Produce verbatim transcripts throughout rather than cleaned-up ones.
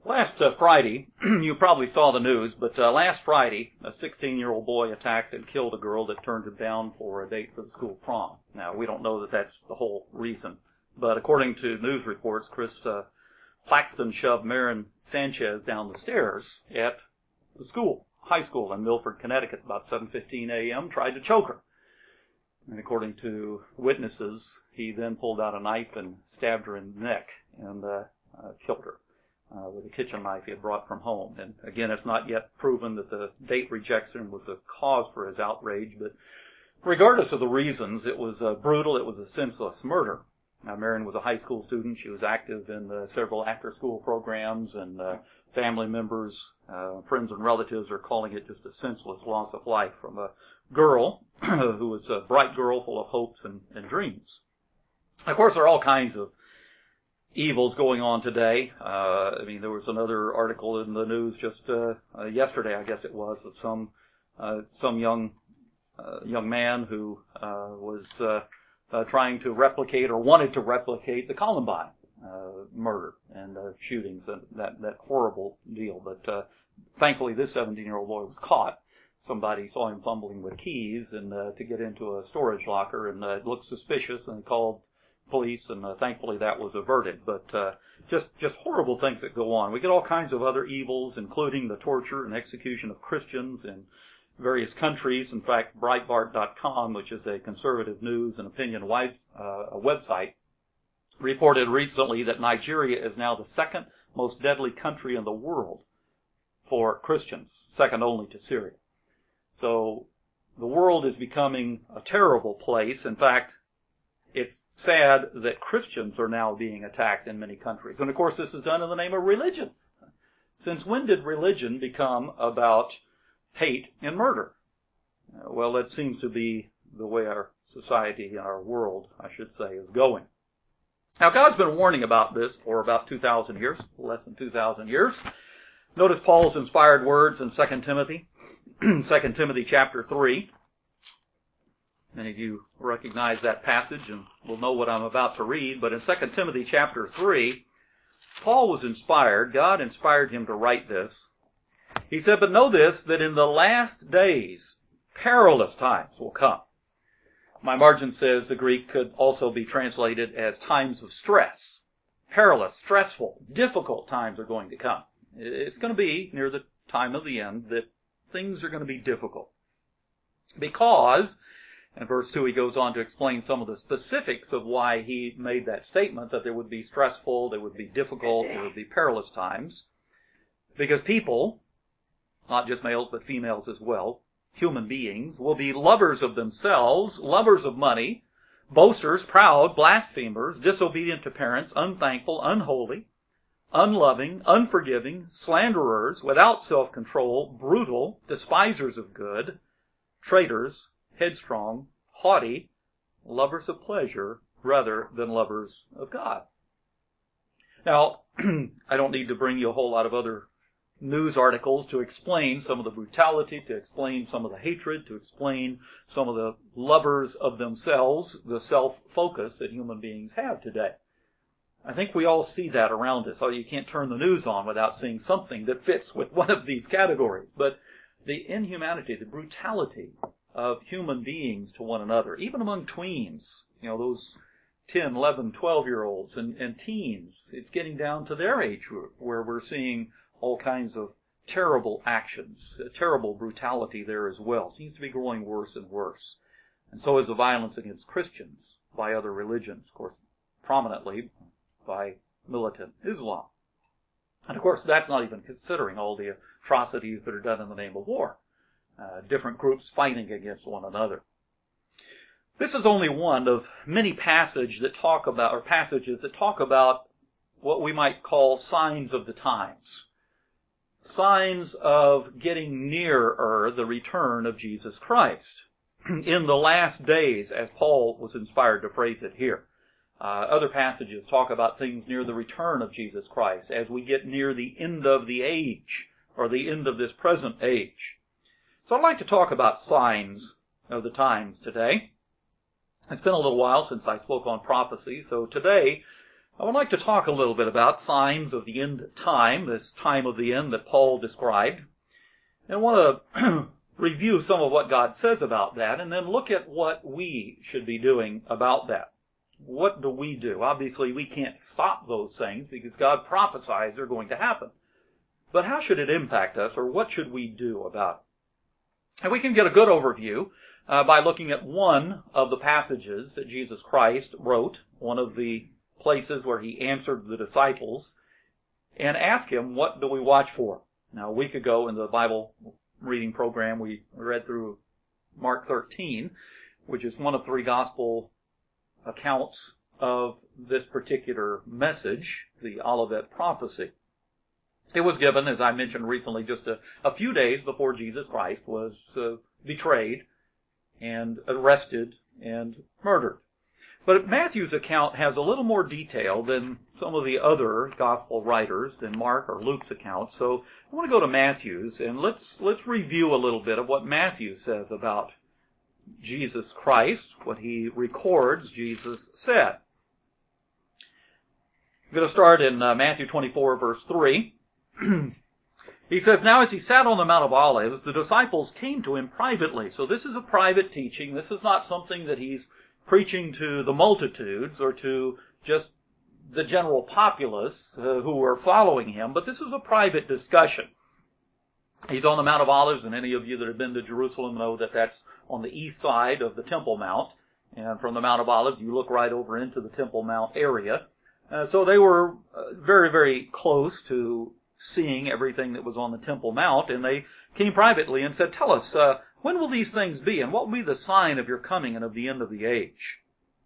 Last uh, Friday, you probably saw the news, but uh, last Friday, a sixteen-year-old boy attacked and killed a girl that turned him down for a date for the school prom. Now, we don't know that that's the whole reason, but according to news reports, Chris uh, Plaxton shoved Marin Sanchez down the stairs at the school, high school in Milford, Connecticut, about seven fifteen a.m., tried to choke her. And according to witnesses, he then pulled out a knife and stabbed her in the neck and uh, uh, killed her. Uh, with a kitchen knife he had brought from home. And again, it's not yet proven that the date rejection was the cause for his outrage, but regardless of the reasons, it was uh, brutal, it was a senseless murder. Now, Marin was a high school student. She was active in uh, several after-school programs, and uh, family members, uh, friends and relatives are calling it just a senseless loss of life from a girl who was a bright girl full of hopes and, and dreams. Of course, there are all kinds of evils going on today. Uh, I mean, there was another article in the news just uh, uh, yesterday, I guess it was, of some uh, some young uh, young man who uh, was uh, uh, trying to replicate or wanted to replicate the Columbine uh, murder and uh, shootings and that that horrible deal. But uh, thankfully, this seventeen-year-old boy was caught. Somebody saw him fumbling with keys and uh, to get into a storage locker, and uh, it looked suspicious, and he called police, and uh, thankfully that was averted. But uh, just just horrible things that go on. We get all kinds of other evils, including the torture and execution of Christians in various countries. In fact, Breitbart dot com, which is a conservative news and opinion wide, uh, a website, reported recently that Nigeria is now the second most deadly country in the world for Christians, second only to Syria. So the world is becoming a terrible place. In fact, it's sad that Christians are now being attacked in many countries. And of course, this is done in the name of religion. Since when did religion become about hate and murder? Uh, well, that seems to be the way our society, our world, I should say, is going. Now, God's been warning about this for about two thousand years, less than two thousand years. Notice Paul's inspired words in Second Timothy, Second Timothy chapter three. Many of you recognize that passage and will know what I'm about to read. But in Second Timothy chapter three, Paul was inspired. God inspired him to write this. He said, "But know this, that in the last days, perilous times will come." My margin says the Greek could also be translated as times of stress. Perilous, stressful, difficult times are going to come. It's going to be near the time of the end that things are going to be difficult. Because, in verse two, he goes on to explain some of the specifics of why he made that statement, that there would be stressful, there would be difficult, there would be perilous times. Because people, not just males but females as well, human beings, will be lovers of themselves, lovers of money, boasters, proud, blasphemers, disobedient to parents, unthankful, unholy, unloving, unforgiving, slanderers, without self-control, brutal, despisers of good, traitors, headstrong, haughty, lovers of pleasure rather than lovers of God. Now, I don't need to bring you a whole lot of other news articles to explain some of the brutality, to explain some of the hatred, to explain some of the lovers of themselves, the self-focus that human beings have today. I think we all see that around us. Oh, you can't turn the news on without seeing something that fits with one of these categories. But the inhumanity, the brutality of human beings to one another, even among tweens, you know, those ten, eleven, twelve-year-olds and, and teens, it's getting down to their age group where we're seeing all kinds of terrible actions, terrible brutality there as well. Seems to be growing worse and worse. And so is the violence against Christians by other religions, of course, prominently by militant Islam. And of course, that's not even considering all the atrocities that are done in the name of war. Uh, different groups fighting against one another. This is only one of many passages that talk about, or passages that talk about what we might call signs of the times. Signs of getting nearer the return of Jesus Christ. In the last days, as Paul was inspired to phrase it here. Uh, other passages talk about things near the return of Jesus Christ, as we get near the end of the age, or the end of this present age. So I'd like to talk about signs of the times today. It's been a little while since I spoke on prophecy, so today I would like to talk a little bit about signs of the end time, this time of the end that Paul described. And I want to review some of what God says about that, and then look at what we should be doing about that. What do we do? Obviously, we can't stop those things because God prophesies they're going to happen. But how should it impact us, or what should we do about it? And we can get a good overview uh, by looking at one of the passages that Jesus Christ wrote, one of the places where he answered the disciples, and asked him, what do we watch for? Now, a week ago in the Bible reading program, we read through Mark thirteen, which is one of three gospel accounts of this particular message, the Olivet prophecy. It was given, as I mentioned recently, just a, a few days before Jesus Christ was uh, betrayed and arrested and murdered. But Matthew's account has a little more detail than some of the other gospel writers, than Mark or Luke's account. So I want to go to Matthew's, and let's let's review a little bit of what Matthew says about Jesus Christ, what he records Jesus said. I'm going to start in uh, Matthew twenty-four, verse three. He says, "Now as he sat on the Mount of Olives, the disciples came to him privately." So this is a private teaching. This is not something that he's preaching to the multitudes or to just the general populace uh, who are following him, but this is a private discussion. He's on the Mount of Olives, and any of you that have been to Jerusalem know that that's on the east side of the Temple Mount. And from the Mount of Olives, you look right over into the Temple Mount area. Uh, so they were uh, very, very close to seeing everything that was on the Temple Mount, and they came privately and said, "Tell us, uh, when will these things be, and what will be the sign of your coming and of the end of the age?"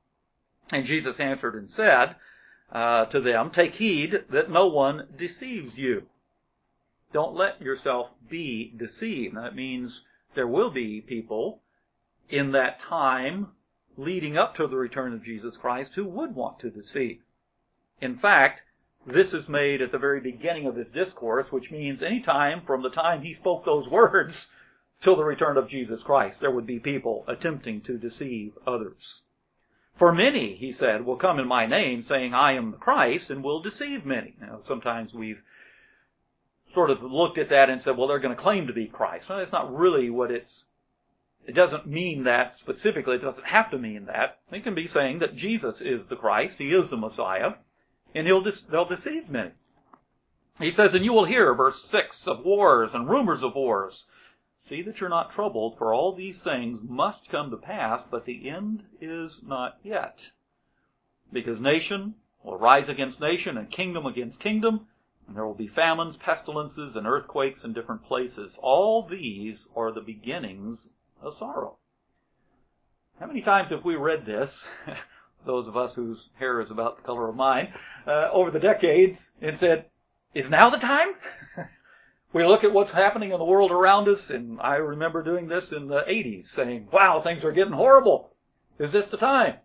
And Jesus answered and said uh, to them, "Take heed that no one deceives you." Don't let yourself be deceived. That means there will be people in that time leading up to the return of Jesus Christ who would want to deceive. In fact, this is made at the very beginning of his discourse, which means any time from the time he spoke those words till the return of Jesus Christ, there would be people attempting to deceive others. "For many," he said, "will come in my name, saying, 'I am the Christ,' and will deceive many." Now, sometimes we've sort of looked at that and said, well, they're going to claim to be Christ. Well, that's not really what it's, it doesn't mean that specifically. It doesn't have to mean that. It can be saying that Jesus is the Christ, he is the Messiah, and he'll they'll deceive many. He says, "And you will hear," verse six, "of wars and rumors of wars. See that you're not troubled, for all these things must come to pass, but the end is not yet. Because nation will rise against nation, and kingdom against kingdom, and there will be famines, pestilences, and earthquakes in different places. All these are the beginnings of sorrow." How many times have we read this, those of us whose hair is about the color of mine, uh, over the decades, and said, is now the time? We look at what's happening in the world around us, and I remember doing this in the eighties, saying, wow, things are getting horrible. Is this the time?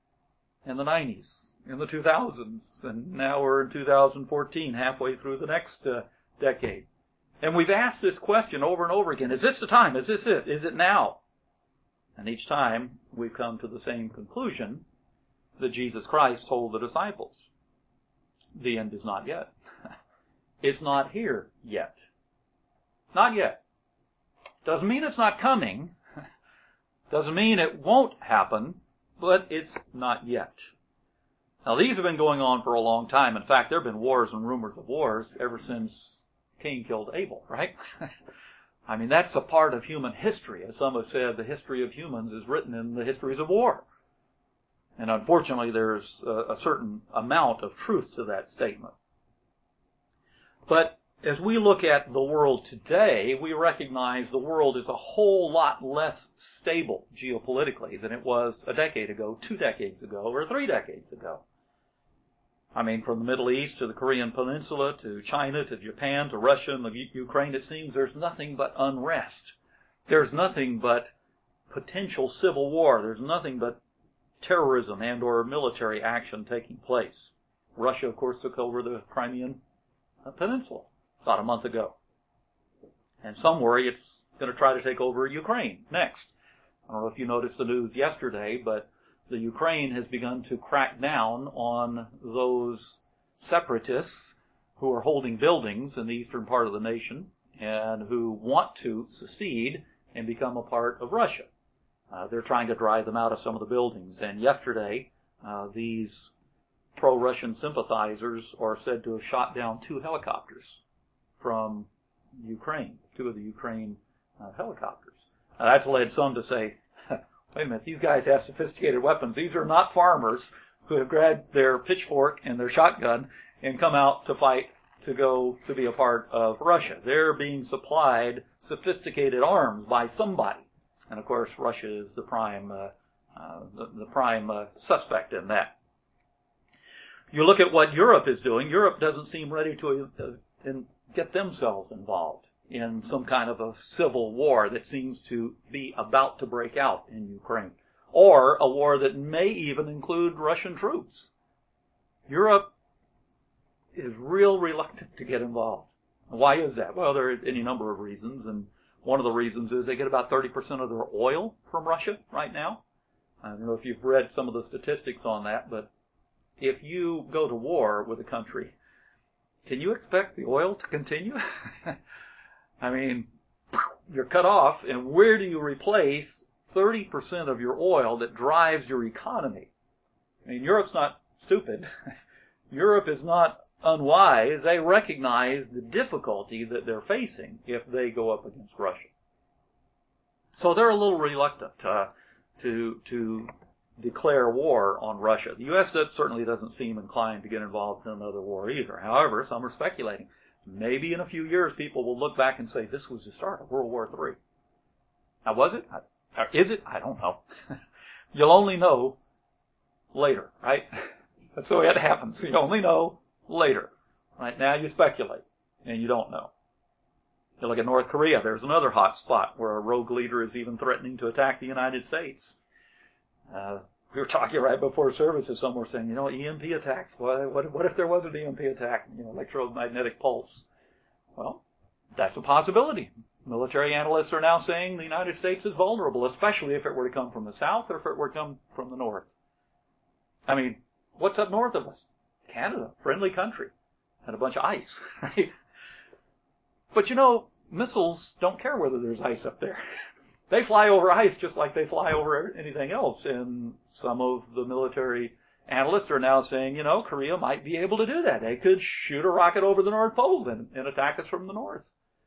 In the nineties, in the two thousands, and now we're in two thousand fourteen, halfway through the next uh, decade. And we've asked this question over and over again, is this the time? Is this it? Is it now? And each time we've come to the same conclusion that Jesus Christ told the disciples. The end is not yet. It's not here yet. Not yet. Doesn't mean it's not coming. Doesn't mean it won't happen, but it's not yet. Now, these have been going on for a long time. In fact, there have been wars and rumors of wars ever since Cain killed Abel, right? I mean, that's a part of human history. As some have said, the history of humans is written in the histories of war. And unfortunately, there's a, a certain amount of truth to that statement. But as we look at the world today, we recognize the world is a whole lot less stable geopolitically than it was a decade ago, two decades ago, or three decades ago. I mean, from the Middle East to the Korean Peninsula to China to Japan to Russia and the U- Ukraine, it seems there's nothing but unrest. There's nothing but potential civil war. There's nothing but terrorism and or military action taking place. Russia, of course, took over the Crimean Peninsula about a month ago. And some worry it's going to try to take over Ukraine next. I don't know if you noticed the news yesterday, but the Ukraine has begun to crack down on those separatists who are holding buildings in the eastern part of the nation and who want to secede and become a part of Russia. Uh, they're trying to drive them out of some of the buildings. And yesterday, uh, these pro-Russian sympathizers are said to have shot down two helicopters from Ukraine, two of the Ukraine uh, helicopters. Now, that's led some to say, wait a minute, these guys have sophisticated weapons. These are not farmers who have grabbed their pitchfork and their shotgun and come out to fight to go to be a part of Russia. They're being supplied sophisticated arms by somebody. And of course, Russia is the prime, uh, uh, the, the prime uh, suspect in that. You look at what Europe is doing. Europe doesn't seem ready to uh, in, get themselves involved in some kind of a civil war that seems to be about to break out in Ukraine, or a war that may even include Russian troops. Europe is real reluctant to get involved. Why is that? Well, there are any number of reasons, and one of the reasons is they get about thirty percent of their oil from Russia right now. I don't know if you've read some of the statistics on that, but if you go to war with a country, can you expect the oil to continue? I mean, you're cut off, and where do you replace thirty percent of your oil that drives your economy? I mean, Europe's not stupid. Europe is not unwise. They recognize the difficulty that they're facing if they go up against Russia. So they're a little reluctant uh, to to declare war on Russia. The U S does, certainly doesn't seem inclined to get involved in another war either. However, some are speculating. Maybe in a few years people will look back and say, this was the start of World War Three. Now, was it? Or is it? I don't know. You'll only know later, right? That's the way it happens. You only know later. Right now you speculate, and you don't know. You look at North Korea, there's another hot spot where a rogue leader is even threatening to attack the United States. Uh, we were talking right before services, some were saying, you know, E M P attacks. What, what, what if there was an E M P attack? You know, electromagnetic pulse. Well, that's a possibility. Military analysts are now saying the United States is vulnerable, especially if it were to come from the south or if it were to come from the north. I mean, what's up north of us? Canada, friendly country, and a bunch of ice, right? But you know, missiles don't care whether there's ice up there. They fly over ice just like they fly over anything else. And some of the military analysts are now saying, you know, Korea might be able to do that. They could shoot a rocket over the North Pole and, and attack us from the north.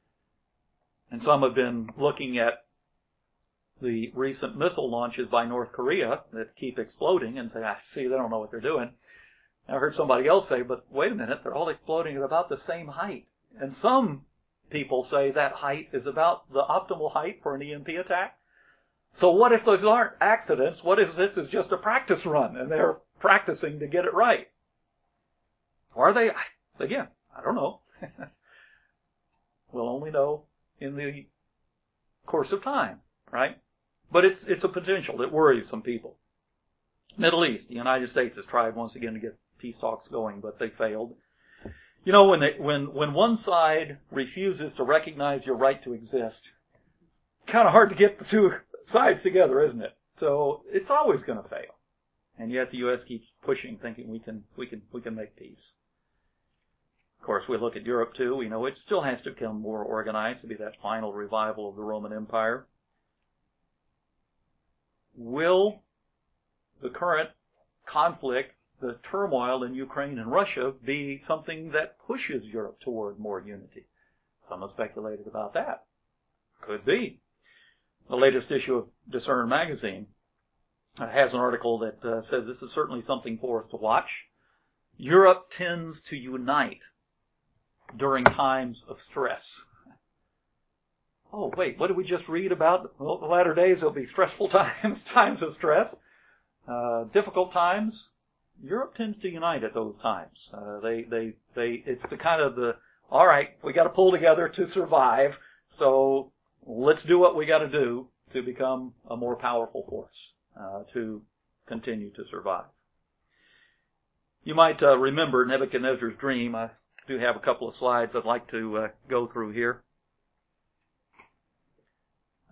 And some have been looking at the recent missile launches by North Korea that keep exploding and say, ah, see, they don't know what they're doing. I heard somebody else say, but wait a minute, they're all exploding at about the same height. And some people say that height is about the optimal height for an E M P attack. So what if those aren't accidents? What if this is just a practice run and they're practicing to get it right? Or are they, again, I don't know. We'll only know in the course of time, right? But it's it's a potential that worries some people. Middle East, the United States has tried once again to get peace talks going, but they failed. You know, when they, when when one side refuses to recognize your right to exist, it's kind of hard to get the two sides together, isn't it? So it's always going to fail. And yet the U S keeps pushing, thinking we can we can we can make peace. Of course, we look at Europe too. We know it still has to become more organized to be that final revival of the Roman Empire. Will the current conflict, the turmoil in Ukraine and Russia, be something that pushes Europe toward more unity? Some have speculated about that. Could be. The latest issue of Discern magazine has an article that uh, says this is certainly something for us to watch. Europe tends to unite during times of stress. Oh, wait, what did we just read about? Well, the latter days there'll be stressful times, times of stress, uh, difficult times. Europe tends to unite at those times. Uh, they, they, they, it's the kind of the, all right, we got to pull together to survive, so let's do what we got to do to become a more powerful force, uh, to continue to survive. You might uh, remember Nebuchadnezzar's dream. I do have a couple of slides I'd like to uh, go through here.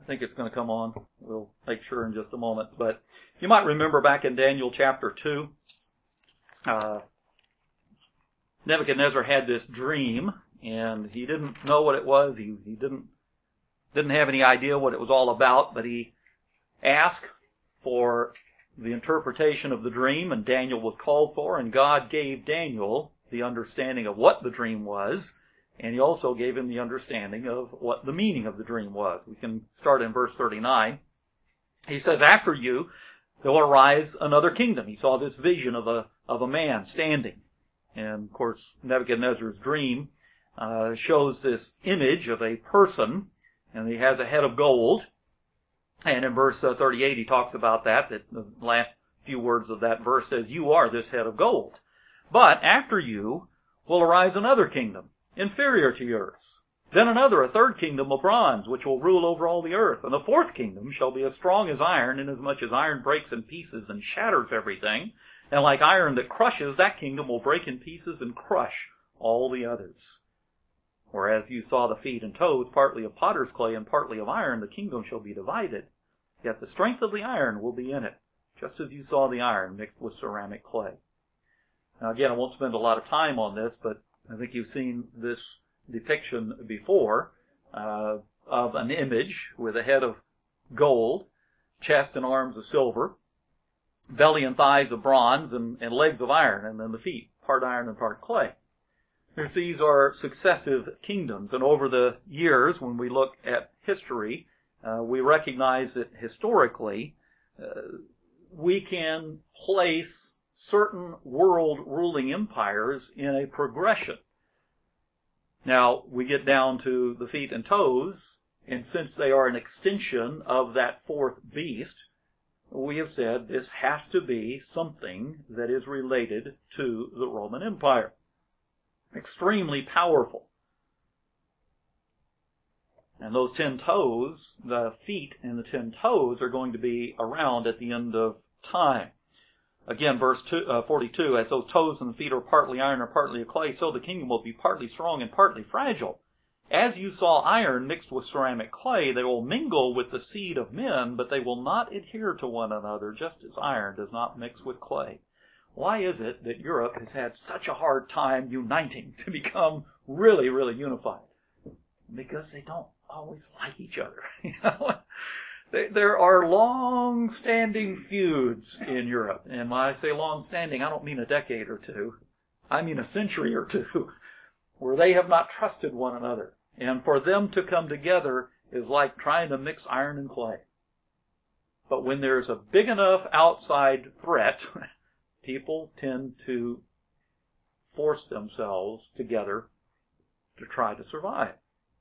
think it's going to come on. We'll make sure in just a moment. But you might remember back in Daniel chapter two, uh, Nebuchadnezzar had this dream, and he didn't know what it was. He, he didn't, didn't have any idea what it was all about, but he asked for the interpretation of the dream, and Daniel was called for, and God gave Daniel the understanding of what the dream was, and he also gave him the understanding of what the meaning of the dream was. We can start in verse thirty-nine. He says, after you, there will arise another kingdom. He saw this vision of a, of a man standing. And of course, Nebuchadnezzar's dream uh, shows this image of a person, and he has a head of gold. And in verse thirty-eight, he talks about that, that the last few words of that verse says, you are this head of gold. But after you will arise another kingdom, inferior to yours. Then another, a third kingdom of bronze, which will rule over all the earth. And the fourth kingdom shall be as strong as iron, inasmuch as iron breaks in pieces and shatters everything. And like iron that crushes, that kingdom will break in pieces and crush all the others. Whereas you saw the feet and toes, partly of potter's clay and partly of iron, the kingdom shall be divided. Yet the strength of the iron will be in it, just as you saw the iron mixed with ceramic clay. Now again, I won't spend a lot of time on this, but I think you've seen this depiction before uh, of an image with a head of gold, chest and arms of silver, belly and thighs of bronze, and, and legs of iron, and then the feet, part iron and part clay. These are successive kingdoms, and over the years, when we look at history, uh, we recognize that historically, uh, we can place certain world ruling empires in a progression. Now, we get down to the feet and toes, and since they are an extension of that fourth beast, we have said this has to be something that is related to the Roman Empire. Extremely powerful. And those ten toes, the feet and the ten toes, are going to be around at the end of time. Again, verse two, uh, forty-two, as those toes and the feet are partly iron or partly of clay, so the kingdom will be partly strong and partly fragile. As you saw iron mixed with ceramic clay, they will mingle with the seed of men, but they will not adhere to one another, just as iron does not mix with clay. Why is it that Europe has had such a hard time uniting to become really, really unified? Because they don't always like each other. You know? There are long-standing feuds in Europe. And when I say long-standing, I don't mean a decade or two. I mean a century or two, where they have not trusted one another. And for them to come together is like trying to mix iron and clay. But when there's a big enough outside threat, people tend to force themselves together to try to survive.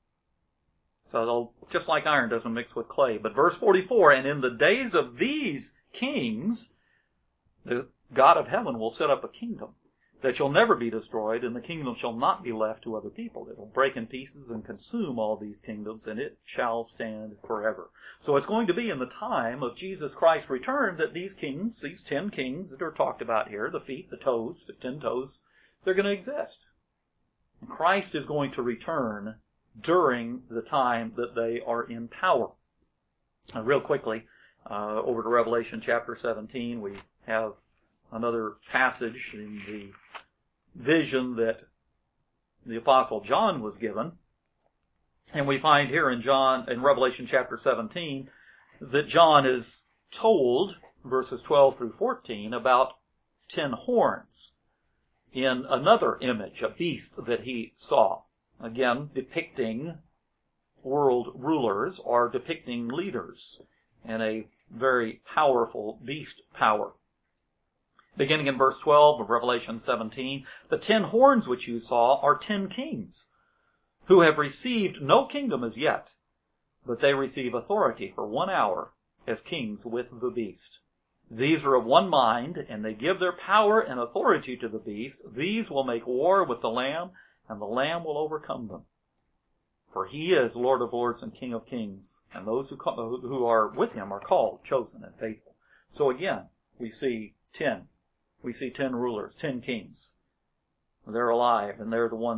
So just like iron doesn't mix with clay. But verse forty-four, and in the days of these kings, the God of heaven will set up a kingdom that shall never be destroyed, and the kingdom shall not be left to other people. It will break in pieces and consume all these kingdoms, and it shall stand forever. So it's going to be in the time of Jesus Christ's return that these kings, these ten kings that are talked about here, the feet, the toes, the ten toes, they're going to exist. And Christ is going to return during the time that they are in power. Now, real quickly, uh, over to Revelation chapter seventeen, we have another passage in the vision that the Apostle John was given. And we find here in John, in Revelation chapter seventeen, that John is told, verses twelve through fourteen, about ten horns in another image, a beast that he saw. Again, depicting world rulers or depicting leaders in a very powerful beast power. Beginning in verse twelve of Revelation seventeen, the ten horns which you saw are ten kings, who have received no kingdom as yet, but they receive authority for one hour as kings with the beast. These are of one mind, and they give their power and authority to the beast. These will make war with the Lamb, and the Lamb will overcome them. For he is Lord of lords and King of kings, and those who, call, who are with him are called, chosen, and faithful. So again, we see ten. We see ten rulers, ten kings. They're alive, and they're the ones that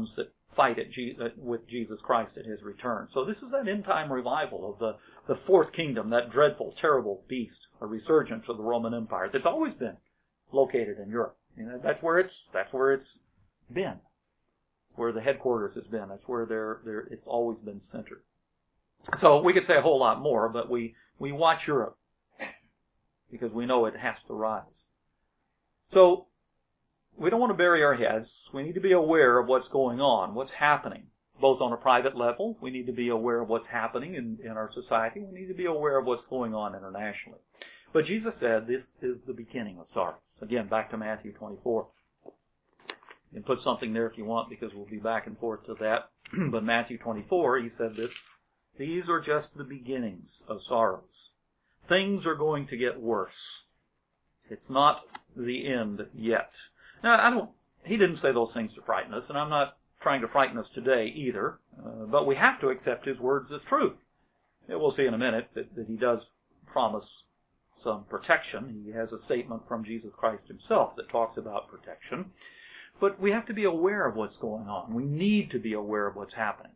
fight at Je- with Jesus Christ at his return. So this is an end-time revival of the, the fourth kingdom, that dreadful, terrible beast, a resurgence of the Roman Empire that's always been located in Europe. You know, that's where it's that's where it's been, where the headquarters has been. That's where they're, they're, it's always been centered. So we could say a whole lot more, but we, we watch Europe because we know it has to rise. So we don't want to bury our heads. We need to be aware of what's going on, what's happening, both on a private level. We need to be aware of what's happening in, in our society. We need to be aware of what's going on internationally. But Jesus said this is the beginning of sorrows. Again, back to Matthew twenty-four. You can put something there if you want because we'll be back and forth to that. But Matthew twenty-four, he said this, these are just the beginnings of sorrows. Things are going to get worse. It's not the end yet. Now, I don't, he didn't say those things to frighten us, and I'm not trying to frighten us today either, uh, but we have to accept his words as truth. Yeah, we'll see in a minute that, that he does promise some protection. He has a statement from Jesus Christ himself that talks about protection. But we have to be aware of what's going on. We need to be aware of what's happening.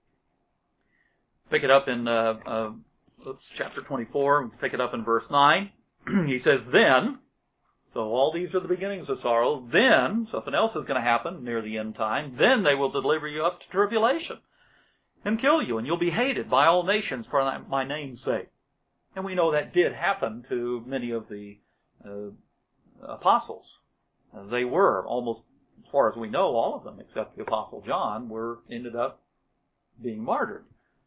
Pick it up in uh, uh, oops, chapter twenty-four. Pick it up in verse nine. He says, then, so all these are the beginnings of sorrows. Then, something else is going to happen near the end time. Then they will deliver you up to tribulation and kill you, and you'll be hated by all nations for my name's sake. And we know that did happen to many of the uh, apostles. Uh, they were almost, as far as we know, all of them, except the Apostle John, were ended up being martyred.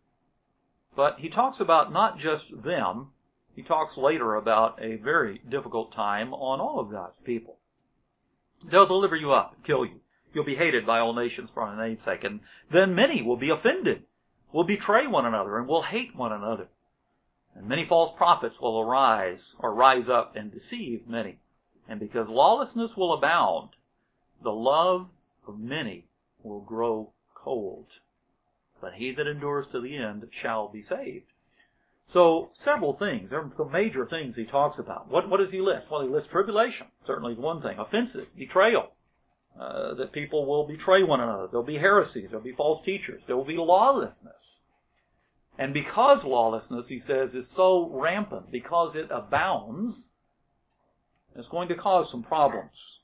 But he talks about not just them. He talks later about a very difficult time on all of God's people. They'll deliver you up and kill you. You'll be hated by all nations for my name's sake. And then many will be offended, will betray one another, and will hate one another. And many false prophets will arise or rise up and deceive many. And because lawlessness will abound, the love of many will grow cold. But he that endures to the end shall be saved. So, several things. There are some major things he talks about. What, what does he list? Well, he lists tribulation. Certainly is one thing. Offenses, betrayal. Uh, that people will betray one another. There'll be heresies. There'll be false teachers. There will be lawlessness. And because lawlessness, he says, is so rampant, because it abounds, it's going to cause some problems.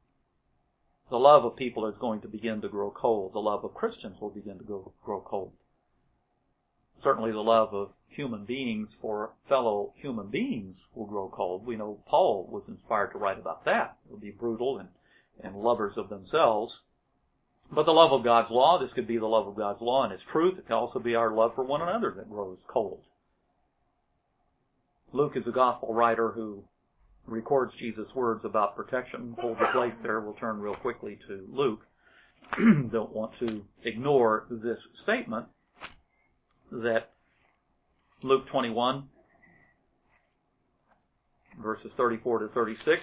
The love of people is going to begin to grow cold. The love of Christians will begin to grow, grow cold. Certainly the love of human beings for fellow human beings will grow cold. We know Paul was inspired to write about that. They'll be brutal and, and lovers of themselves. But the love of God's law, this could be the love of God's law and His truth. It can also be our love for one another that grows cold. Luke is a gospel writer who records Jesus' words about protection. Hold the place there. We'll turn real quickly to Luke. Don't want to ignore this statement that Luke twenty-one, verses thirty-four to thirty-six.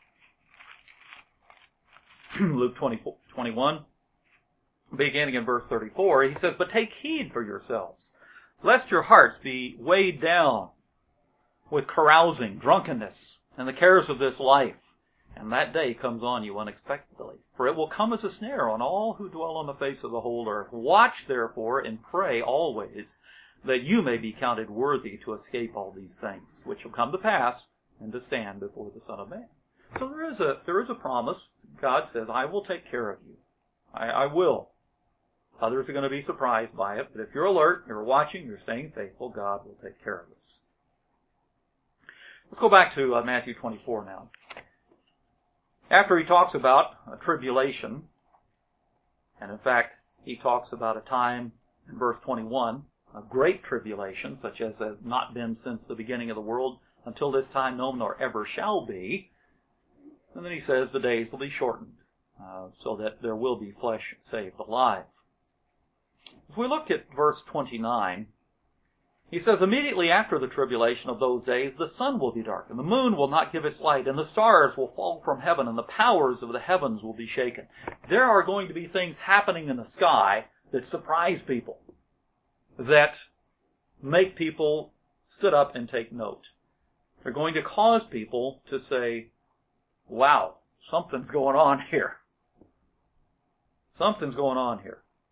Luke twenty-one, beginning in verse thirty-four, he says, but take heed for yourselves, lest your hearts be weighed down with carousing, drunkenness, and the cares of this life, and that day comes on you unexpectedly. For it will come as a snare on all who dwell on the face of the whole earth. Watch therefore and pray always, that you may be counted worthy to escape all these things, which will come to pass, and to stand before the Son of Man. So there is a there is a promise. God says, I will take care of you. I, I will. Others are going to be surprised by it, but if you're alert, you're watching, you're staying faithful, God will take care of us. Let's go back to uh, Matthew twenty-four now. After he talks about a tribulation, and in fact, he talks about a time in verse twenty-one, a great tribulation, such as has not been since the beginning of the world, until this time no, nor ever shall be. And then he says the days will be shortened, uh, so that there will be flesh saved alive. If we look at verse twenty-nine, he says, immediately after the tribulation of those days, the sun will be darkened, the moon will not give its light, and the stars will fall from heaven, and the powers of the heavens will be shaken. There are going to be things happening in the sky that surprise people, that make people sit up and take note. They're going to cause people to say, wow, something's going on here. Something's going on here.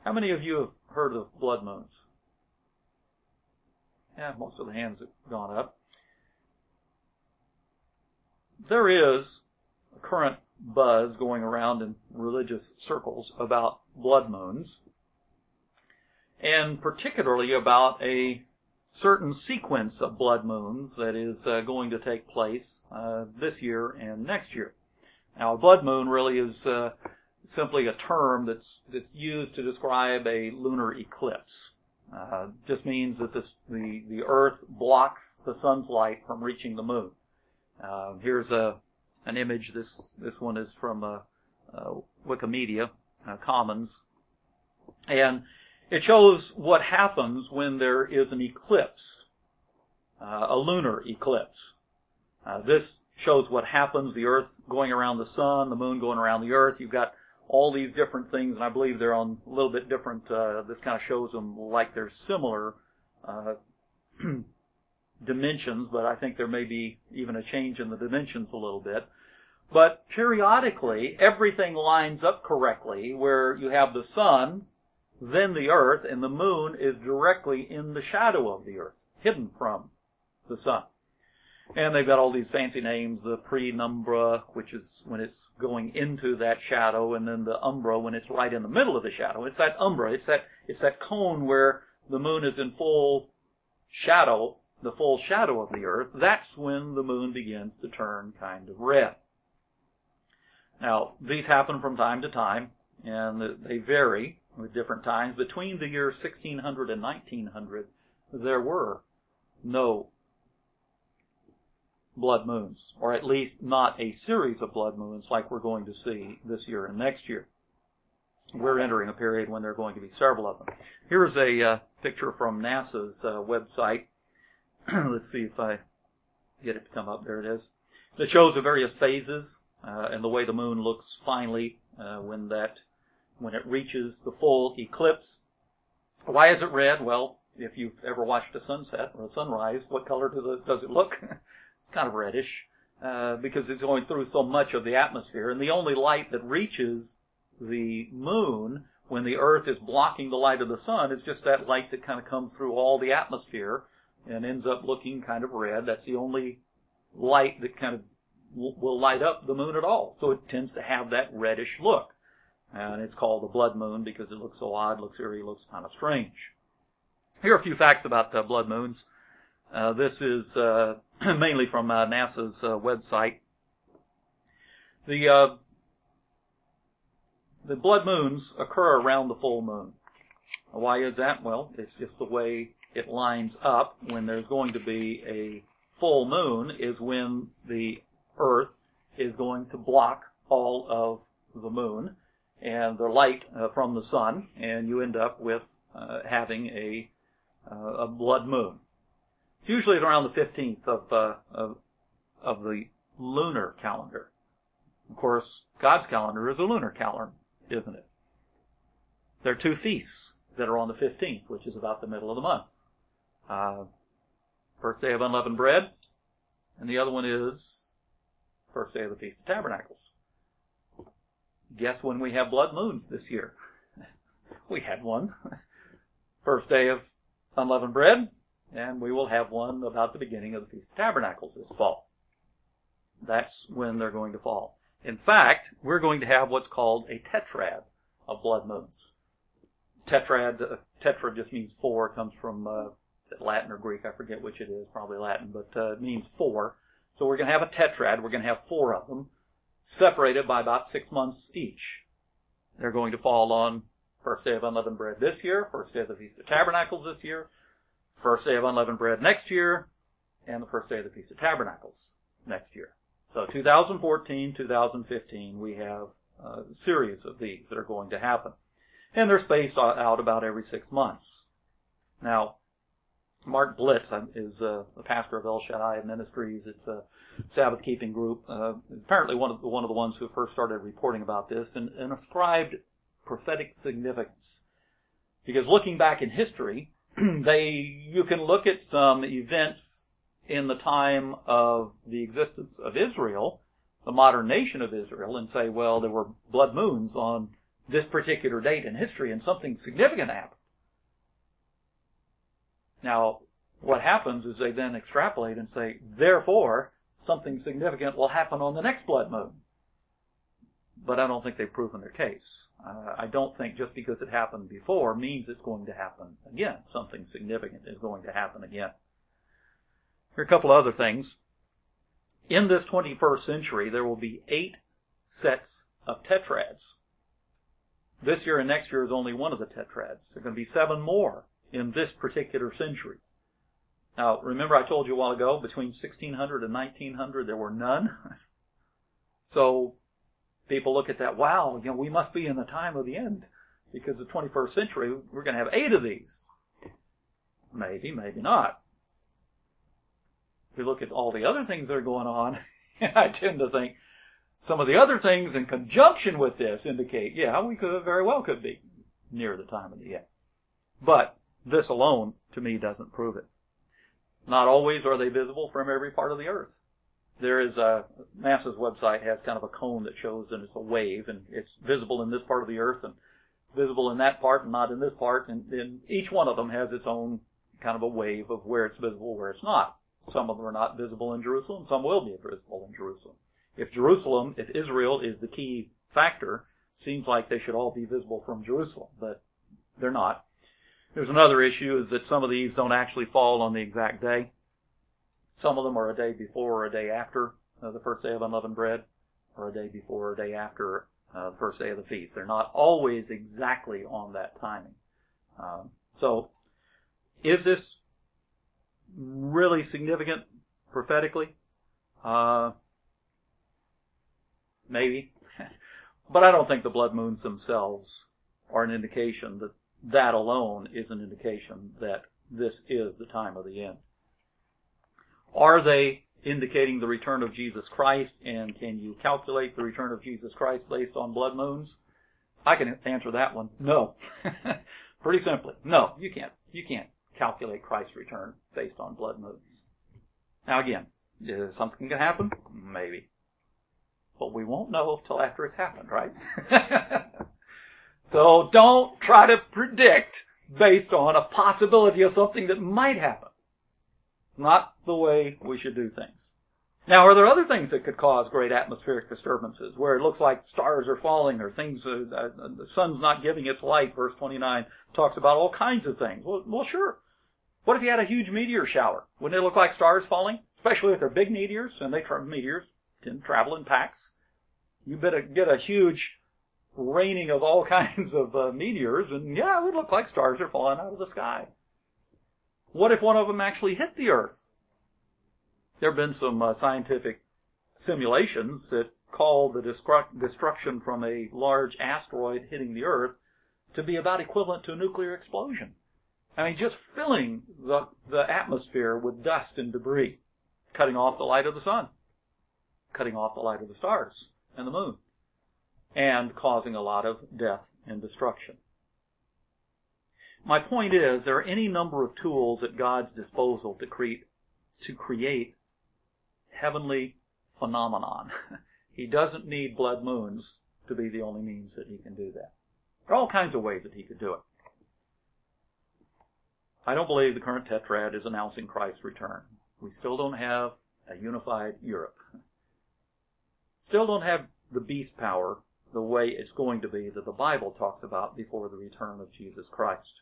How many of you have heard of blood moons? Yeah, most of the hands have gone up. There is a current buzz going around in religious circles about blood moons, and particularly about a certain sequence of blood moons that is uh, going to take place uh, this year and next year. Now, a blood moon really is uh, simply a term that's that's used to describe a lunar eclipse. Uh, just means that this, the the Earth blocks the sun's light from reaching the moon. Uh, here's a an image. This this one is from uh, uh, Wikimedia uh, Commons, and it shows what happens when there is an eclipse, uh, a lunar eclipse. Uh, this shows what happens: the Earth going around the sun, the moon going around the Earth. You've got all these different things, and I believe they're on a little bit different. Uh, this kind of shows them like they're similar uh, dimensions, but I think there may be even a change in the dimensions a little bit. But periodically, everything lines up correctly, where you have the sun, then the Earth, and the moon is directly in the shadow of the Earth, hidden from the sun. And they've got all these fancy names, the penumbra, which is when it's going into that shadow, and then the umbra when it's right in the middle of the shadow. It's that umbra, it's that, it's that cone where the moon is in full shadow, the full shadow of the Earth. That's when the moon begins to turn kind of red. Now, these happen from time to time, and they vary with different times. Between the years sixteen hundred and nineteen hundred, there were no blood moons, or at least not a series of blood moons like we're going to see this year and next year. We're entering a period when there are going to be several of them. Here's a uh, picture from NASA's uh, website. Let's see if I get it to come up. There it is. It shows the various phases uh, and the way the moon looks finally uh, when that when it reaches the full eclipse. Why is it red? Well, if you've ever watched a sunset or a sunrise, what color do the, does it look? Kind of reddish, uh, because it's going through so much of the atmosphere. And the only light that reaches the moon when the Earth is blocking the light of the sun is just that light that kind of comes through all the atmosphere and ends up looking kind of red. That's the only light that kind of w- will light up the moon at all. So it tends to have that reddish look. And it's called the blood moon because it looks so odd, looks eerie, looks kind of strange. Here are a few facts about uh, blood moons. Uh, this is uh, mainly from uh, NASA's uh, website. The uh, the blood moons occur around the full moon. Why is that? Well, it's just the way it lines up. When there's going to be a full moon is when the Earth is going to block all of the moon and the light uh, from the sun, and you end up with uh, having a uh, a blood moon. It's usually around the fifteenth of, uh, of, of the lunar calendar. Of course, God's calendar is a lunar calendar, isn't it? There are two feasts that are on the fifteenth, which is about the middle of the month. Uh, first day of unleavened bread, and the other one is first day of the Feast of Tabernacles. Guess when we have blood moons this year? We had one. First day of unleavened bread. And we will have one about the beginning of the Feast of Tabernacles this fall. That's when they're going to fall. In fact, we're going to have what's called a tetrad of blood moons. Tetrad, uh, tetra just means four. It comes from, uh, is it Latin or Greek? I forget which it is. Probably Latin, but uh, it means four. So we're going to have a tetrad. We're going to have four of them, separated by about six months each. They're going to fall on first day of unleavened bread this year, first day of the Feast of Tabernacles this year, first day of unleavened bread next year, and the first day of the Feast of Tabernacles next year. So two thousand fourteen, two thousand fifteen, we have a series of these that are going to happen. And they're spaced out about every six months. Now, Mark Blitz is uh, the pastor of El Shaddai Ministries. It's a Sabbath-keeping group. Uh, apparently one of, the, one of the ones who first started reporting about this and, and ascribed prophetic significance. Because looking back in history, they you can look at some events in the time of the existence of Israel, the modern nation of Israel, and say, well, there were blood moons on this particular date in history and something significant happened. Now, what happens is they then extrapolate and say, therefore, something significant will happen on the next blood moon. But I don't think they've proven their case. Uh, I don't think just because it happened before means it's going to happen again. Something significant is going to happen again. Here are a couple of other things. In this twenty-first century, there will be eight sets of tetrads. This year and next year is only one of the tetrads. There are going to be seven more in this particular century. Now, remember I told you a while ago, between sixteen hundred and nineteen hundred, there were none. So, people look at that, wow, you know, we must be in the time of the end, because the twenty-first century, we're going to have eight of these. Maybe, maybe not. If we look at all the other things that are going on, I tend to think some of the other things in conjunction with this indicate, yeah, we could very well could be near the time of the end. But this alone, to me, doesn't prove it. Not always are they visible from every part of the earth. There is a, NASA's website has kind of a cone that shows that it's a wave, and it's visible in this part of the earth and visible in that part and not in this part, and then each one of them has its own kind of a wave of where it's visible, where it's not. Some of them are not visible in Jerusalem, some will be visible in Jerusalem. If Jerusalem, if Israel is the key factor, seems like they should all be visible from Jerusalem, but they're not. There's another issue, is that some of these don't actually fall on the exact day. Some of them are a day before or a day after uh, the first day of unleavened bread, or a day before or a day after uh, the first day of the feast. They're not always exactly on that timing. Um, so, is this really significant prophetically? Uh, maybe. But I don't think the blood moons themselves are an indication that that alone is an indication that this is the time of the end. Are they indicating the return of Jesus Christ, and can you calculate the return of Jesus Christ based on blood moons? I can answer that one. No. Pretty simply. No, you can't. You can't calculate Christ's return based on blood moons. Now again, is something going to happen? Maybe. But we won't know till after it's happened, right? So don't try to predict based on a possibility of something that might happen. It's not the way we should do things. Now, are there other things that could cause great atmospheric disturbances, where it looks like stars are falling, or things, uh, uh, the sun's not giving its light? Verse twenty-nine talks about all kinds of things. Well, well, sure. What if you had a huge meteor shower? Wouldn't it look like stars falling? Especially if they're big meteors, and they tra- meteors tend to travel in packs. You better get a huge raining of all kinds of uh, meteors, and yeah, it would look like stars are falling out of the sky. What if one of them actually hit the earth? There have been some uh, scientific simulations that call the destru- destruction from a large asteroid hitting the earth to be about equivalent to a nuclear explosion. I mean, just filling the, the atmosphere with dust and debris, cutting off the light of the sun, cutting off the light of the stars and the moon, and causing a lot of death and destruction. My point is, there are any number of tools at God's disposal to create, to create heavenly phenomenon. He doesn't need blood moons to be the only means that he can do that. There are all kinds of ways that he could do it. I don't believe the current tetrad is announcing Christ's return. We still don't have a unified Europe. Still don't have the beast power the way it's going to be that the Bible talks about before the return of Jesus Christ.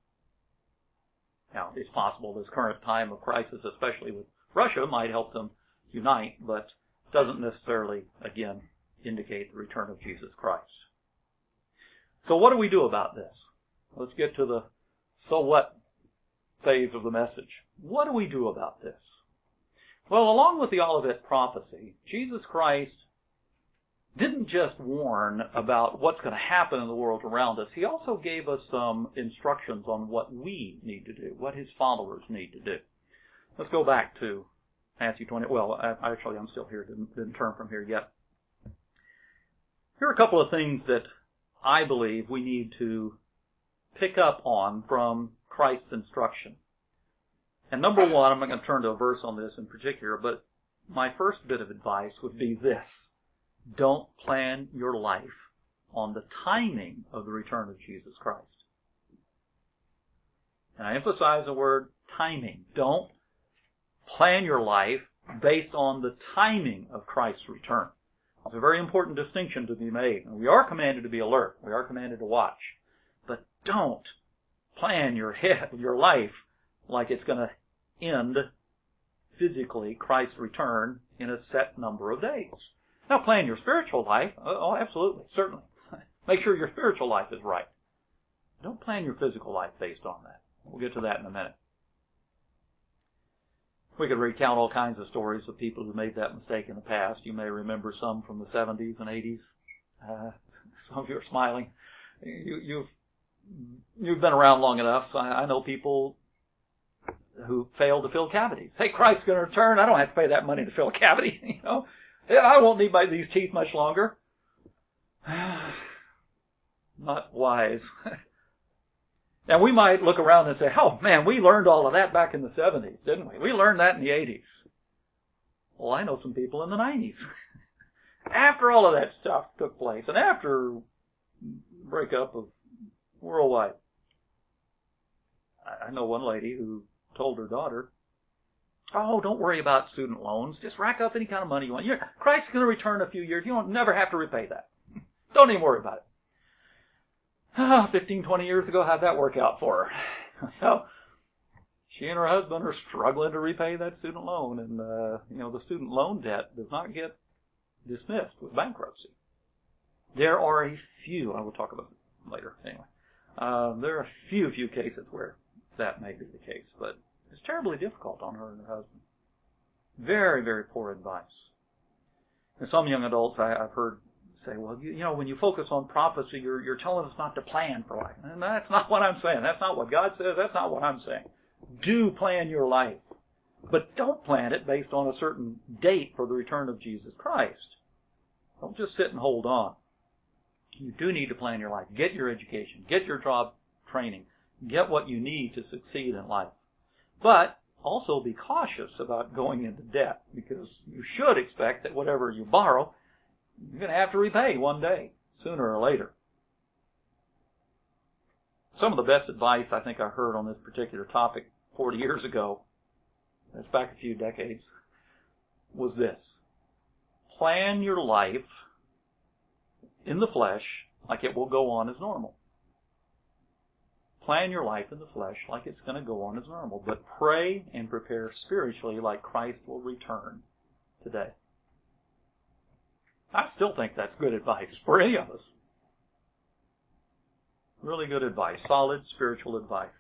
Now, it's possible this current time of crisis, especially with Russia, might help them unite, but doesn't necessarily, again, indicate the return of Jesus Christ. So what do we do about this? Let's get to the so what phase of the message. What do we do about this? Well, along with the Olivet prophecy, Jesus Christ didn't just warn about what's going to happen in the world around us. He also gave us some instructions on what we need to do, what his followers need to do. Let's go back to Matthew twenty. Well, actually, I'm still here. Didn't, didn't turn from here yet. Here are a couple of things that I believe we need to pick up on from Christ's instruction. And number one, I'm not going to turn to a verse on this in particular, but my first bit of advice would be this. Don't plan your life on the timing of the return of Jesus Christ. And I emphasize the word timing. Don't plan your life based on the timing of Christ's return. It's a very important distinction to be made. We are commanded to be alert. We are commanded to watch. But don't plan your head, your life like it's going to end physically Christ's return in a set number of days. Now plan your spiritual life. Oh, absolutely, certainly. Make sure your spiritual life is right. Don't plan your physical life based on that. We'll get to that in a minute. We could recount all kinds of stories of people who made that mistake in the past. You may remember some from the seventies and eighties. Uh, some of you are smiling. You, you've you've been around long enough. I, I know people who failed to fill cavities. Hey, Christ's going to return. I don't have to pay that money to fill a cavity. You know, I won't need my, these teeth much longer. Not wise. Now, we might look around and say, oh, man, we learned all of that back in the seventies, didn't we? We learned that in the eighties. Well, I know some people in the nineties. After all of that stuff took place, and after breakup of worldwide, I know one lady who told her daughter, oh, don't worry about student loans. Just rack up any kind of money you want. You're, Christ's going to return in a few years. You don't never have to repay that. Don't even worry about it. Ah, fifteen, twenty years ago, how'd that work out for her? Well, she and her husband are struggling to repay that student loan, and uh, you know the student loan debt does not get dismissed with bankruptcy. There are a few. I will talk about it later. Anyway, uh, there are a few, few cases where that may be the case, but it's terribly difficult on her and her husband. Very, very poor advice. And some young adults I, I've heard say, well, you, you know, when you focus on prophecy, you're, you're telling us not to plan for life. And that's not what I'm saying. That's not what God says. That's not what I'm saying. Do plan your life. But don't plan it based on a certain date for the return of Jesus Christ. Don't just sit and hold on. You do need to plan your life. Get your education. Get your job training. Get what you need to succeed in life. But also be cautious about going into debt, because you should expect that whatever you borrow, you're going to have to repay one day, sooner or later. Some of the best advice I think I heard on this particular topic forty years ago, that's back a few decades, was this. Plan your life in the flesh like it will go on as normal. Plan your life in the flesh like it's going to go on as normal. But pray and prepare spiritually like Christ will return today. I still think that's good advice for any of us. Really good advice. Solid spiritual advice.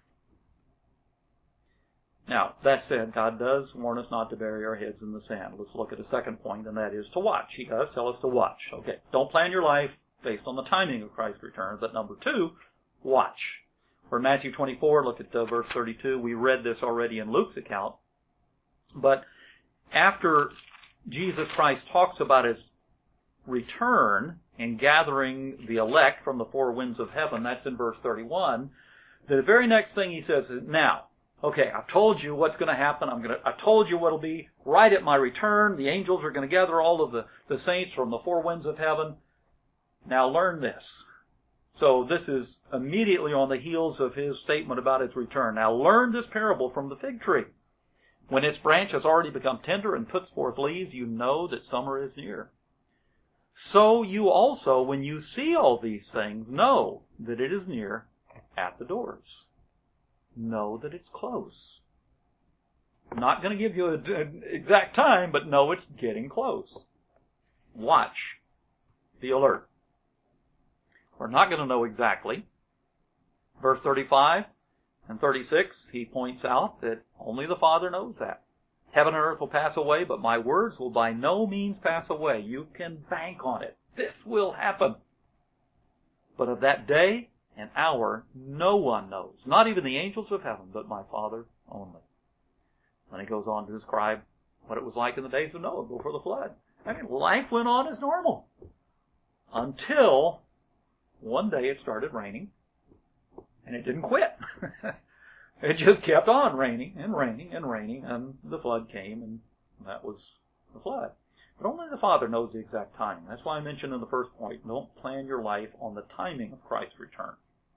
Now, that said, God does warn us not to bury our heads in the sand. Let's look at a second point, and that is to watch. He does tell us to watch. Okay, don't plan your life based on the timing of Christ's return, but number two, watch. For Matthew twenty-four, look at uh, verse thirty-two. We read this already in Luke's account. But after Jesus Christ talks about his return and gathering the elect from the four winds of heaven, that's in verse thirty-one, the very next thing he says is, now, okay, I've told you what's going to happen. I'm going to, I told you what'll be right at my return. The angels are going to gather all of the, the saints from the four winds of heaven. Now learn this. So this is immediately on the heels of his statement about his return. Now learn this parable from the fig tree. When its branch has already become tender and puts forth leaves, you know that summer is near. So you also, when you see all these things, know that it is near at the doors. Know that it's close. I'm not going to give you an exact time, but know it's getting close. Watch. Be alert. We're not going to know exactly. Verse thirty-five and thirty-six, he points out that only the Father knows that. Heaven and earth will pass away, but my words will by no means pass away. You can bank on it. This will happen. But of that day and hour, no one knows. Not even the angels of heaven, but my Father only. Then he goes on to describe what it was like in the days of Noah before the flood. I mean, life went on as normal. Until one day it started raining, and it didn't quit. It just kept on raining and raining and raining, and the flood came, and that was the flood. But only the Father knows the exact timing. That's why I mentioned in the first point, don't plan your life on the timing of Christ's return.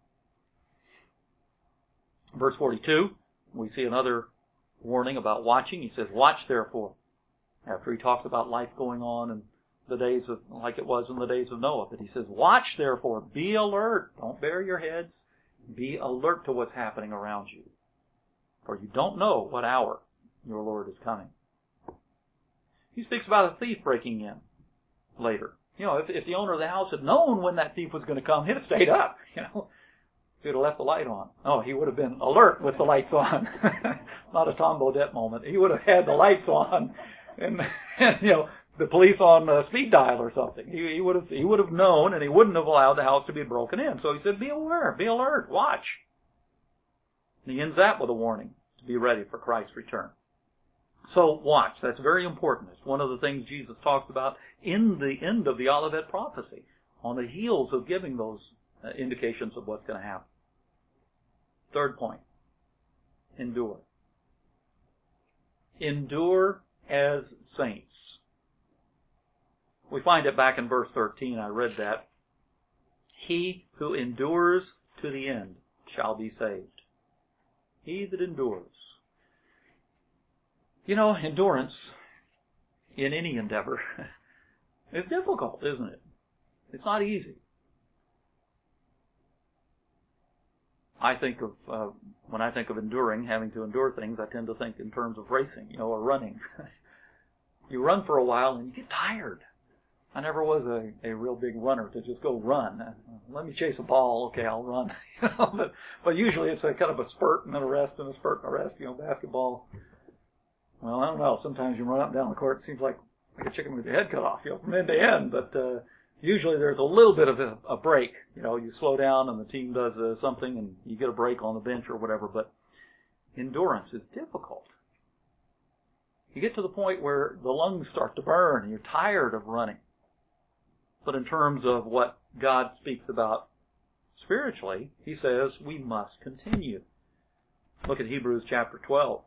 Verse forty-two, we see another warning about watching. He says, watch therefore. After he talks about life going on in the days of, like it was in the days of Noah. But he says, watch therefore, be alert. Don't bury your heads. Be alert to what's happening around you. For you don't know what hour your Lord is coming. He speaks about a thief breaking in later. You know, if, if the owner of the house had known when that thief was going to come, he'd have stayed up, you know. He would have left the light on. Oh, he would have been alert with the lights on. Not a Tom Bodette moment. He would have had the lights on and, and you know, the police on uh, speed dial or something. He, he would have he would have known, and he wouldn't have allowed the house to be broken in. So he said, be aware, be alert, watch. And he ends that with a warning to be ready for Christ's return. So watch. That's very important. It's one of the things Jesus talks about in the end of the Olivet prophecy, on the heels of giving those uh, indications of what's going to happen. Third point, endure. Endure as saints. We find it back in verse thirteen. I read that. He who endures to the end shall be saved. He that endures. You know, endurance in any endeavor is difficult, isn't it? It's not easy. I think of, uh, when I think of enduring, having to endure things, I tend to think in terms of racing, you know, or running. You run for a while and you get tired. I never was a, a real big runner to just go run. Let me chase a ball, okay, I'll run. but, but usually it's a kind of a spurt and then a rest and a spurt and a rest, you know, basketball. Well, I don't know. Sometimes you run up and down the court, it seems like, like a chicken with your head cut off, you know, from end to end. But uh, usually there's a little bit of a, a break. You know, you slow down and the team does uh, something and you get a break on the bench or whatever. But endurance is difficult. You get to the point where the lungs start to burn and you're tired of running. But in terms of what God speaks about spiritually, He says we must continue. Look at Hebrews chapter twelve.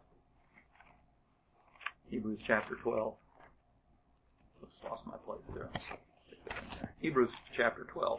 Hebrews chapter twelve. Oops, lost my place there. Hebrews chapter twelve.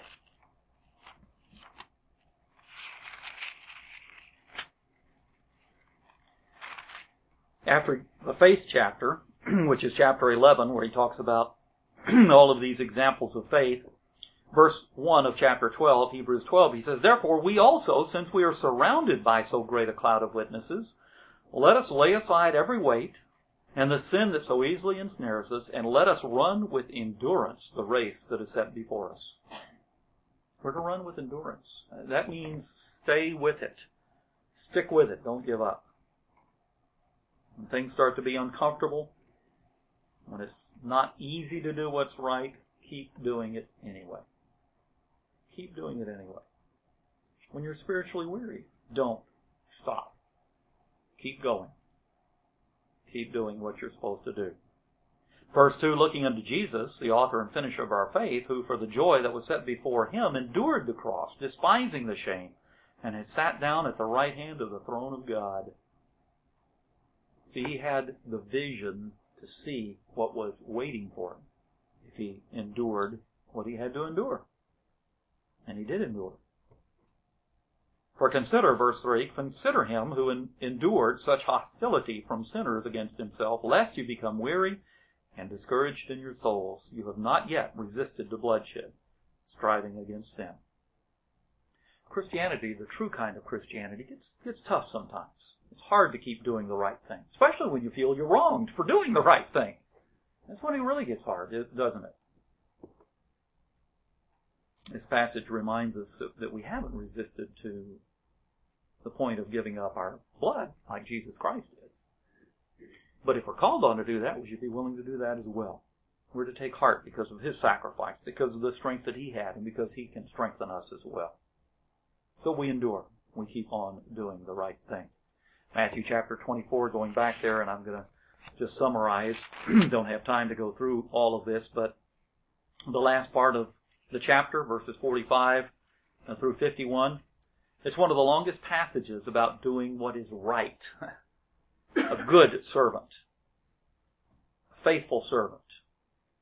After the faith chapter, which is chapter eleven, where he talks about all of these examples of faith, verse one of chapter twelve, Hebrews twelve, he says, therefore we also, since we are surrounded by so great a cloud of witnesses, let us lay aside every weight and the sin that so easily ensnares us, and let us run with endurance the race that is set before us. We're to run with endurance. That means stay with it. Stick with it. Don't give up. When things start to be uncomfortable, when it's not easy to do what's right, keep doing it anyway. Keep doing it anyway. When you're spiritually weary, don't stop. Keep going. Keep doing what you're supposed to do. Verse two, looking unto Jesus, the author and finisher of our faith, who for the joy that was set before him endured the cross, despising the shame, and has sat down at the right hand of the throne of God. See, he had the vision to see what was waiting for him if he endured what he had to endure. And he did endure. For consider, verse three, consider him who en- endured such hostility from sinners against himself, lest you become weary and discouraged in your souls. You have not yet resisted to bloodshed, striving against sin. Christianity, the true kind of Christianity, gets, gets tough sometimes. It's hard to keep doing the right thing, especially when you feel you're wronged for doing the right thing. That's when it really gets hard, doesn't it? This passage reminds us that we haven't resisted to the point of giving up our blood like Jesus Christ did. But if we're called on to do that, we should be willing to do that as well. We're to take heart because of His sacrifice, because of the strength that He had, and because He can strengthen us as well. So we endure. We keep on doing the right thing. Matthew chapter twenty-four, going back there, and I'm going to just summarize. Don't have time to go through all of this, but the last part of the chapter, verses forty-five through fifty-one, it's one of the longest passages about doing what is right. A good servant, a faithful servant,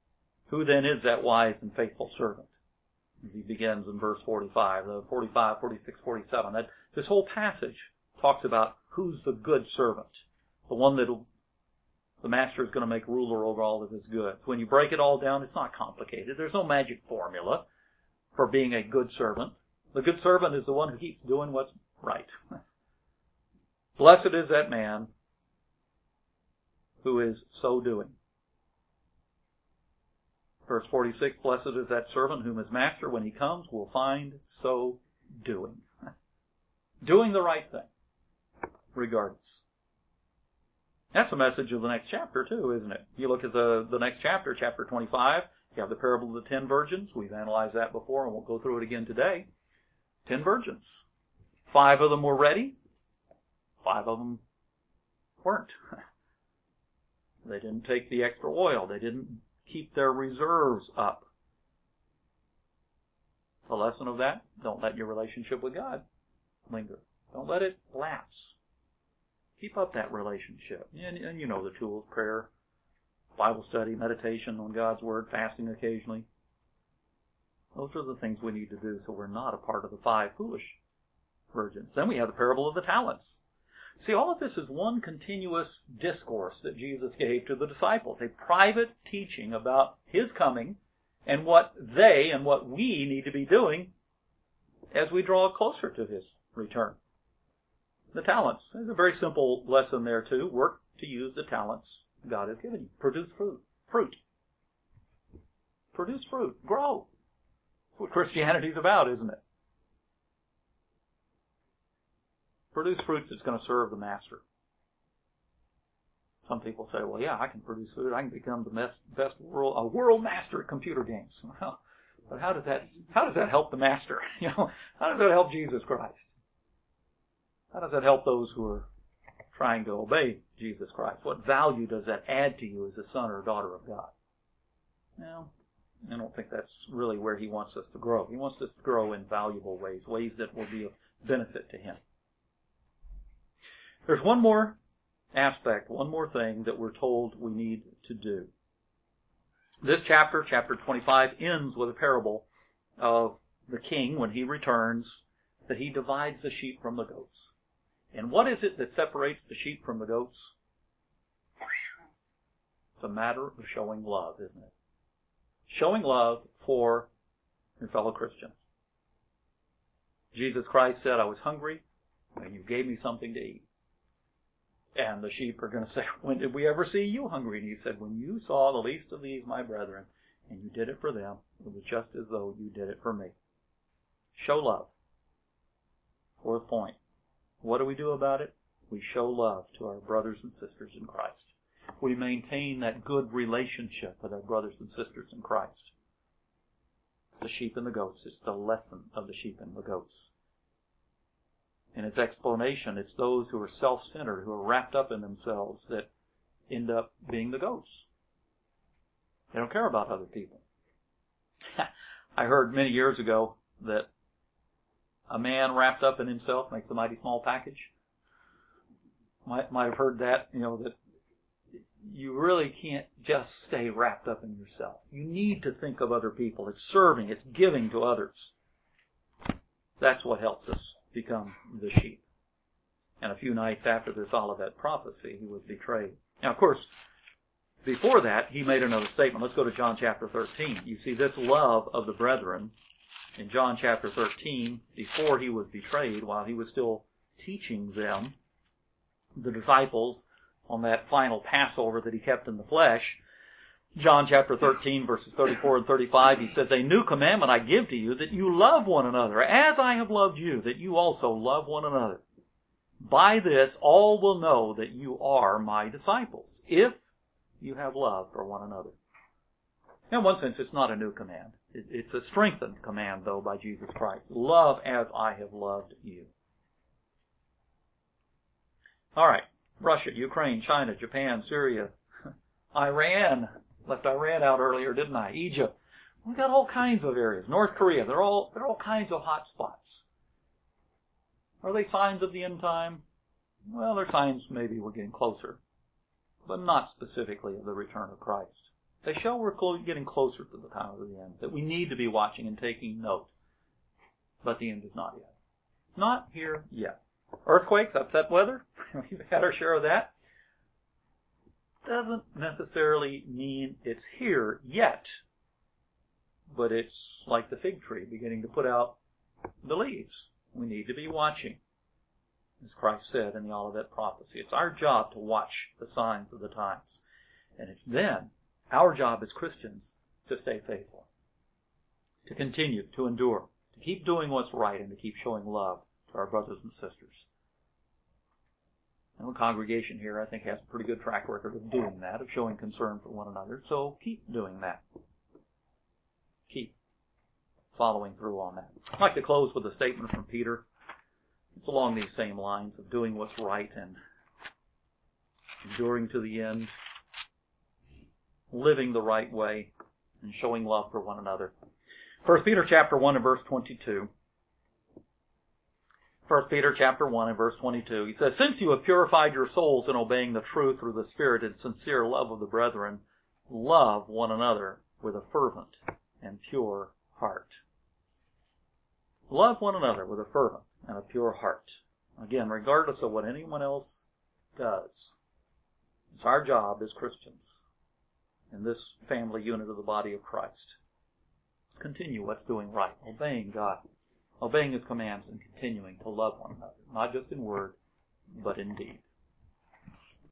Who then is that wise and faithful servant? As he begins in verse forty-five, the forty-five, forty-six, forty-seven. That this whole passage talks about who's the good servant, the one that the master is going to make ruler over all of his goods. When you break it all down, it's not complicated. There's no magic formula for being a good servant. The good servant is the one who keeps doing what's right. Blessed is that man who is so doing. Verse forty-six, blessed is that servant whom his master, when he comes, will find so doing. Doing the right thing, regardless. That's the message of the next chapter too, isn't it? You look at the, the next chapter, chapter twenty-five, you have the parable of the ten virgins. We've analyzed that before and won't go through it again today. Ten virgins. Five of them were ready. Five of them weren't. They didn't take the extra oil. They didn't keep their reserves up. The lesson of that, don't let your relationship with God linger. Don't let it lapse. Keep up that relationship. And, and you know the tools, prayer, Bible study, meditation on God's Word, fasting occasionally. Those are the things we need to do so we're not a part of the five foolish virgins. Then we have the parable of the talents. See, all of this is one continuous discourse that Jesus gave to the disciples, a private teaching about His coming and what they and what we need to be doing as we draw closer to His return. The talents. There's a very simple lesson there too. Work to use the talents God has given you. Produce fruit. Fruit. Produce fruit. Grow. That's what Christianity's about, isn't it? Produce fruit that's going to serve the master. Some people say, well, yeah, I can produce food. I can become the best, best world, a world master at computer games. Well, but how does that, how does that help the master? You know, how does that help Jesus Christ? How does that help those who are trying to obey Jesus Christ? What value does that add to you as a son or daughter of God? Well, I don't think that's really where He wants us to grow. He wants us to grow in valuable ways, ways that will be of benefit to Him. There's one more aspect, one more thing that we're told we need to do. This chapter, chapter twenty-five, ends with a parable of the king when he returns, that he divides the sheep from the goats. And what is it that separates the sheep from the goats? It's a matter of showing love, isn't it? Showing love for your fellow Christians. Jesus Christ said, I was hungry, and you gave me something to eat. And the sheep are going to say, when did we ever see you hungry? And He said, when you saw the least of these, my brethren, and you did it for them, it was just as though you did it for me. Show love. Fourth point. What do we do about it? We show love to our brothers and sisters in Christ. We maintain that good relationship with our brothers and sisters in Christ. The sheep and the goats. It's the lesson of the sheep and the goats. In its explanation, it's those who are self-centered, who are wrapped up in themselves, that end up being the goats. They don't care about other people. I heard many years ago that a man wrapped up in himself makes a mighty small package. Might, might have heard that, you know, that you really can't just stay wrapped up in yourself. You need to think of other people. It's serving, it's giving to others. That's what helps us become the sheep. And a few nights after this Olivet prophecy, he was betrayed. Now, of course, before that, he made another statement. Let's go to John chapter thirteen. You see this love of the brethren in John chapter thirteen, before he was betrayed, while he was still teaching them, the disciples, on that final Passover that he kept in the flesh. John chapter thirteen, verses thirty-four and thirty-five, he says, a new commandment I give to you, that you love one another, as I have loved you, that you also love one another. By this all will know that you are my disciples, if you have love for one another. In one sense, it's not a new command. It's a strengthened command, though, by Jesus Christ. Love as I have loved you. All right. Russia, Ukraine, China, Japan, Syria, Iran. Left Iran out earlier, didn't I? Egypt. We've got all kinds of areas. North Korea. They're all, they're all kinds of hot spots. Are they signs of the end time? Well, they're signs maybe we're getting closer, but not specifically of the return of Christ. They show we're clo- getting closer to the time of the end, that we need to be watching and taking note. But the end is not yet. Not here yet. Earthquakes, upset weather, we've had our share of that. Doesn't necessarily mean it's here yet, but it's like the fig tree beginning to put out the leaves. We need to be watching, as Christ said in the Olivet prophecy. It's our job to watch the signs of the times. And it's then our job as Christians to stay faithful, to continue, to endure, to keep doing what's right, and to keep showing love to our brothers and sisters. And the congregation here, I think, has a pretty good track record of doing that, of showing concern for one another. So keep doing that. Keep following through on that. I'd like to close with a statement from Peter. It's along these same lines of doing what's right and enduring to the end, living the right way, and showing love for one another. First Peter chapter one and verse twenty-two. First Peter chapter one and verse twenty-two. He says, "Since you have purified your souls in obeying the truth through the Spirit and sincere love of the brethren, love one another with a fervent and pure heart." Love one another with a fervent and a pure heart. Again, regardless of what anyone else does, it's our job as Christians in this family unit of the body of Christ. Let's continue what's doing right, obeying God, obeying His commands, and continuing to love one another, not just in word, but in deed.